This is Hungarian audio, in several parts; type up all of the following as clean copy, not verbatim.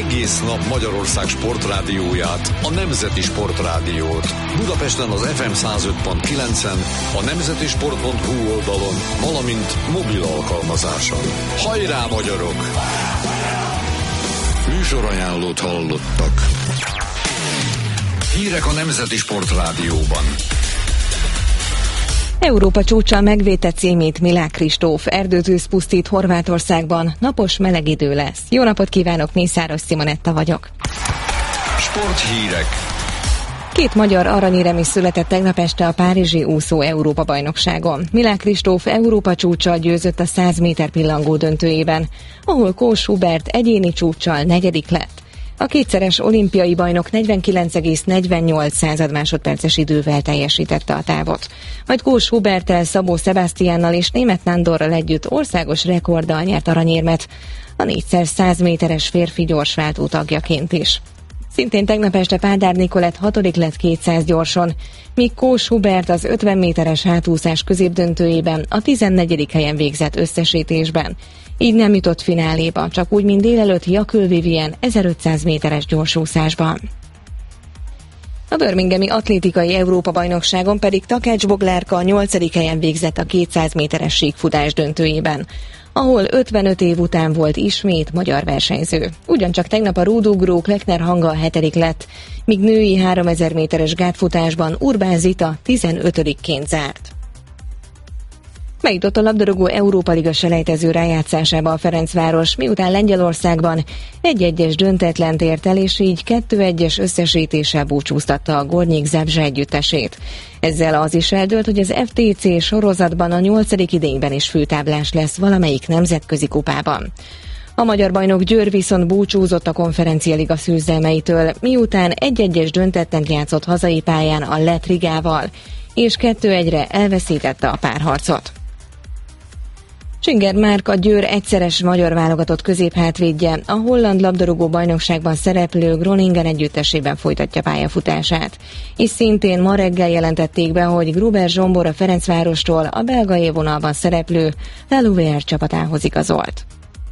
egész nap Magyarország sportrádióját, a Nemzeti Sportrádiót. Budapesten az FM 105.9-en, a nemzetisport.hu oldalon, valamint mobil alkalmazáson. Hajrá, magyarok! Műsorajánlót hallottak. Hírek a Nemzeti Sportrádióban. Európa csúccsal megvédte címét Milák Kristóf. Erdőtűz pusztít Horvátországban. Napos, meleg idő lesz. Jó napot kívánok, Mészáros Simonetta vagyok. Sporthírek. 2 magyar aranyérem is született tegnap este a párizsi úszó Európa-bajnokságon. Milák Kristóf Európa csúccsal győzött a 100 méter pillangó döntőjében, ahol Kós Hubert egyéni csúccsal 4. lett. A kétszeres olimpiai bajnok 49,48 másodperces idővel teljesítette a távot. Majd Kós Huberttel, Szabó Sebastiánnal és Németh Nándorral együtt országos rekorddal nyert aranyérmet, a 4x100 méteres férfi gyorsváltó tagjaként is. Szintén tegnap este Pádár Nikolett 6. lett 200 gyorson, míg Kós Hubert az 50 méteres hátúszás középdöntőjében a 14. helyen végzett összesítésben. Így nem jutott fináléba, csak úgy, mint délelőtt Jakül Vivien 1500 méteres gyorsúszásban. A birminghami atlétikai Európa-bajnokságon pedig Takács Boglárka a 8. helyen végzett a 200 méteres síkfutás döntőjében, ahol 55 év után volt ismét magyar versenyző. Ugyancsak tegnap a rúdugró Kleckner Hanga a 7. lett, míg női 3000 méteres gátfutásban Urbán Zita 15-ként zárt. Megjutott a labdarúgó Európa Liga selejtező rájátszásába a Ferencváros, miután Lengyelországban 1-1-es döntetlent ért el, és így 2-1-es összesítéssel búcsúztatta a Gornyik Zabrze együttesét. Ezzel az is eldőlt, hogy az FTC sorozatban a 8. idényben is főtáblás lesz valamelyik nemzetközi kupában. A magyar bajnok Győr viszont búcsúzott a Konferencia-liga szűzdelmeitől, miután 1-1-es döntetlent játszott hazai pályán a Lett Rigával, és 2-1-re elveszítette a párharcot. Singer Márk, a Győr egyszeres magyar válogatott középhátvédje, a holland labdarúgó bajnokságban szereplő Groningen együttesében folytatja pályafutását. És szintén ma reggel jelentették be, hogy Gruber Zsombor a Ferencvárostól a belga élvonalban szereplő La Louvière csapatához igazolt.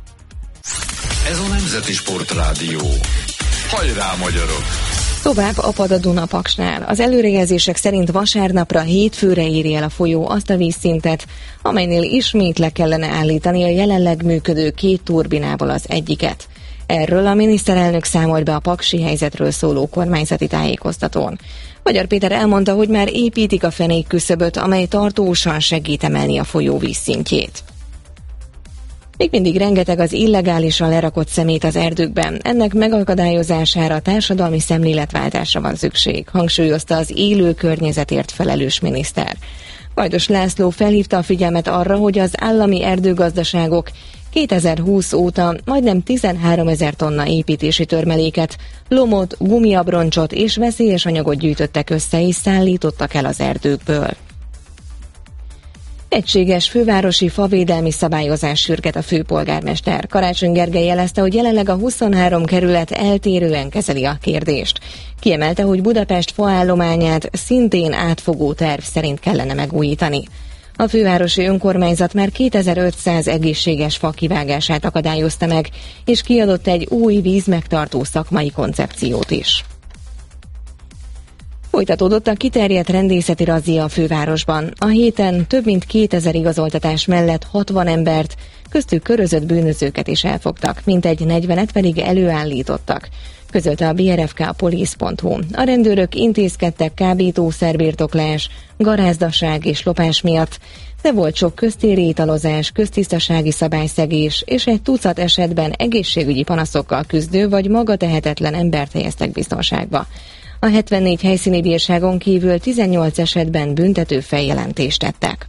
Ez a Nemzeti Sportrádió. Hajrá, magyarok! Tovább apad a Duna Paksnál. Az előrejelzések szerint vasárnapra hétfőre éri el a folyó azt a vízszintet, amelynél ismét le kellene állítani a jelenleg működő 2 turbinából az egyiket. Erről a miniszterelnök számolt be a paksi helyzetről szóló kormányzati tájékoztatón. Magyar Péter elmondta, hogy már építik a fenékküszöböt, amely tartósan segít emelni a folyó vízszintjét. Még mindig rengeteg az illegálisan lerakott szemét az erdőkben. Ennek megakadályozására társadalmi szemléletváltásra van szükség, hangsúlyozta az élő környezetért felelős miniszter. Vajdos László felhívta a figyelmet arra, hogy az állami erdőgazdaságok 2020 óta majdnem 13 000 tonna építési törmeléket, lomot, gumiabroncsot és veszélyes anyagot gyűjtöttek össze és szállítottak el az erdőkből. Egységes fővárosi favédelmi szabályozás sürget a főpolgármester. Karácsony Gergely jelezte, hogy jelenleg a 23 kerület eltérően kezeli a kérdést. Kiemelte, hogy Budapest faállományát szintén átfogó terv szerint kellene megújítani. A fővárosi önkormányzat már 2500 egészséges fa kivágását akadályozta meg, és kiadott egy új vízmegtartó szakmai koncepciót is. Folytatódott a kiterjedt rendészeti razzia a fővárosban. A héten több mint 2000 igazoltatás mellett 60 embert, köztük körözött bűnözőket is elfogtak, mintegy 40-et pedig előállítottak, közölte a brfk.police.hu. A rendőrök intézkedtek kábítószerbirtoklás, garázdaság és lopás miatt, de volt sok köztéri italozás, köztisztasági szabályszegés és egy tucat esetben egészségügyi panaszokkal küzdő vagy magatehetetlen embert helyeztek biztonságba. A 74 helyszíni bírságon kívül 18 esetben büntető feljelentést tettek.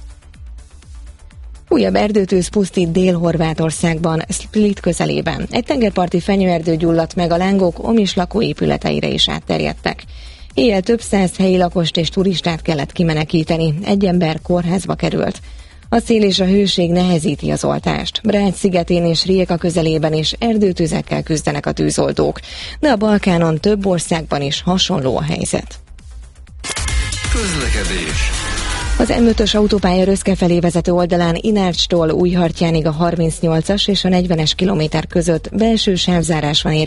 Újabb erdőtűz pusztít Dél-Horvátországban, Split közelében. Egy tengerparti fenyőerdő gyulladt meg, a lángok Omis lakóépületeire is átterjedtek. Éjjel több száz helyi lakost és turistát kellett kimenekíteni, egy ember kórházba került. A szél és a hőség nehezíti az oltást. Brač szigetén és Rijeka közelében is erdőtüzekkel küzdenek a tűzoltók, de a Balkánon több országban is hasonló a helyzet. Közlekedés. Az M5-ös autópálya Röszke felé vezető oldalán Inárcstól Újhartyánig a 38-as és a 40-es kilométer között belső sávzárás van